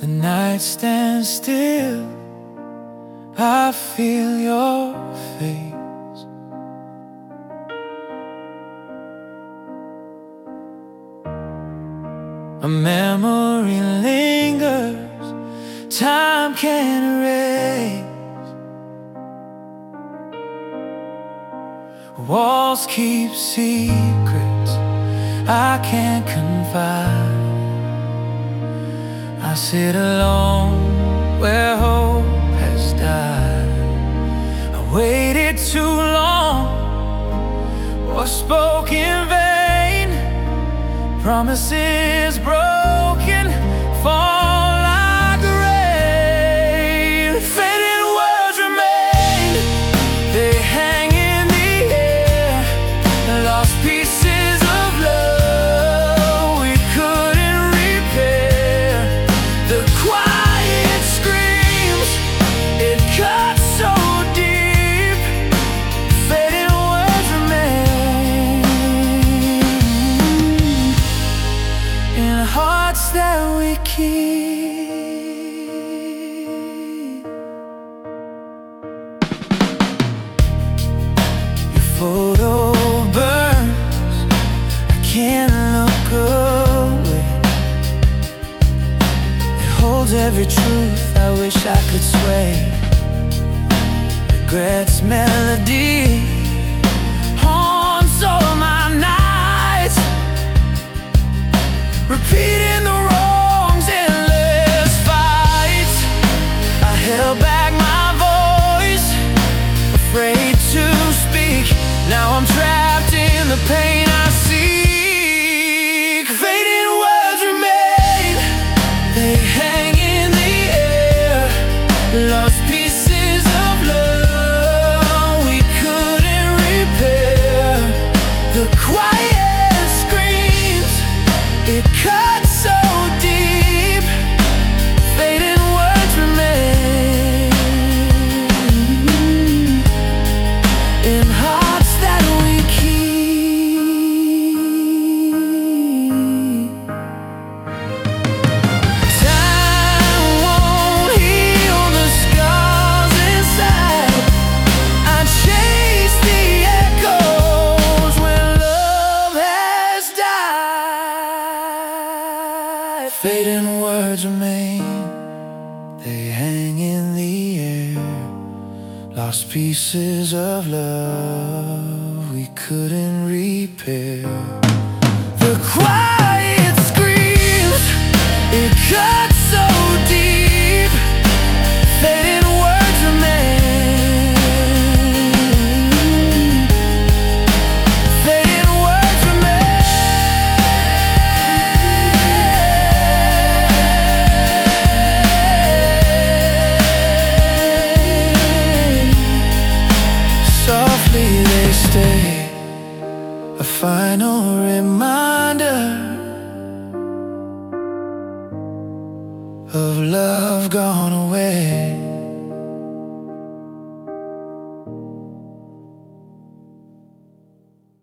night stands still, I feel your face. A memory lingers, time can't erase. Walls keep secrets I can't confide. I sit alone where hope has died. I waited too long or spoke in vain. Promises broken fall like rain. Fading words remain, they hang in the air. Lost pieces of love we couldn't repair. The quiet screams, it cuts so deep. Fading words remain in hearts that we keep. Your photo burns, I can't look away. It holds every truth I wish I could sway. Regret's melody haunts all my nights, repeating the wrongs, endless fights. I held back my voice, afraid to speak. Now I'm trapped in the pain I seek. Fading words remain, they hang in the air. Lost pieces of love we couldn't repair. The quiet screams, it cuts so deep. Fading words remain in hearts that we keep. Time won't heal the scars inside. I chase the echoes when love has died. Fading words remain, they hang in the air. Lost pieces of love we couldn't repair. The quiet screams, it cuts so deep. Fading words remain. Fading words remain. Softly they stay, a final reminder of love gone away.